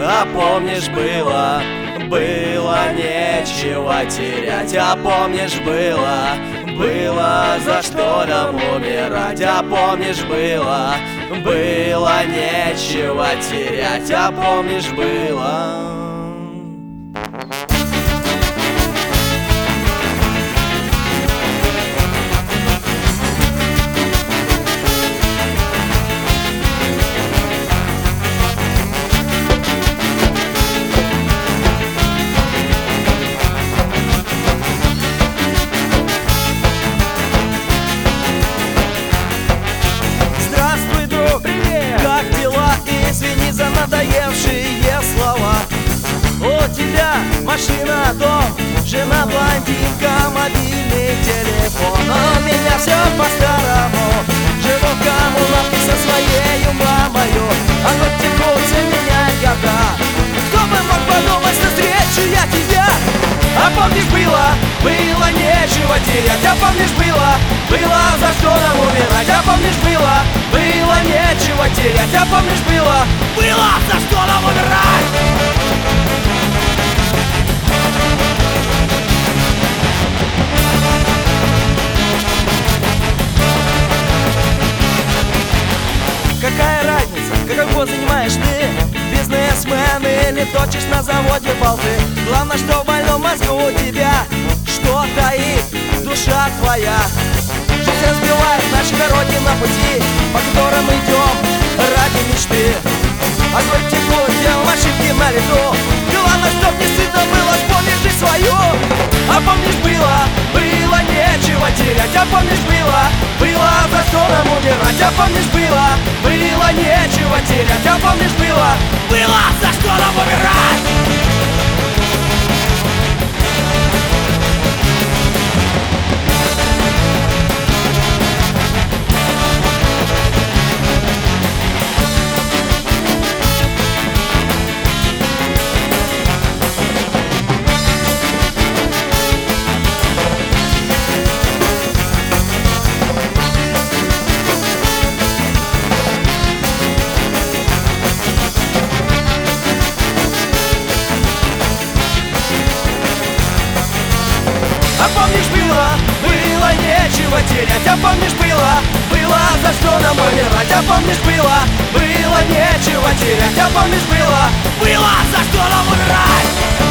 А помнишь, было нечего терять. А помнишь, было за что нам умирать. А помнишь, было нечего терять. А помнишь, было. Извини за надоевшие слова. У тебя машина, дом, жена, блондинка, мобильный телефон. Но у меня все по-старому. Живу в коммуналке со своей мамою. А хоть текутся меня года. Кто бы мог подумать, что встречу я тебя. А помнишь, было нечего терять. А помнишь, было за что нам умирать. А помнишь, было нечего терять. А помнишь, было за что нам умирать. Какая разница, какой пост занимаешь ты? Бизнесмен или точишь на заводе болты? Главное, что в больном мозгу у тебя что таит душа твоя. Жизнь разбивает наши дороги на пути, по которым идем ради мечты. Огонь текут, делаем ошибки на лету. Главное, чтоб не стыдно было, вспомнишь жизнь свою. А помнишь, было нечего терять. А помнишь, было за что нам умирать. А помнишь, было нечего терять. А помнишь, было за что нам умирать. А помнишь, было нечего терять. А помнишь, было за что нам умирать. А помнишь, было нечего терять. А помнишь, было за что нам умирать.